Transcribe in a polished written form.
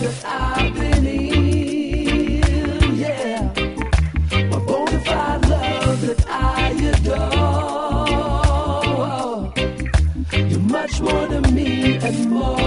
that I believe, yeah. A bona fide love that I adore. You're much more to me and more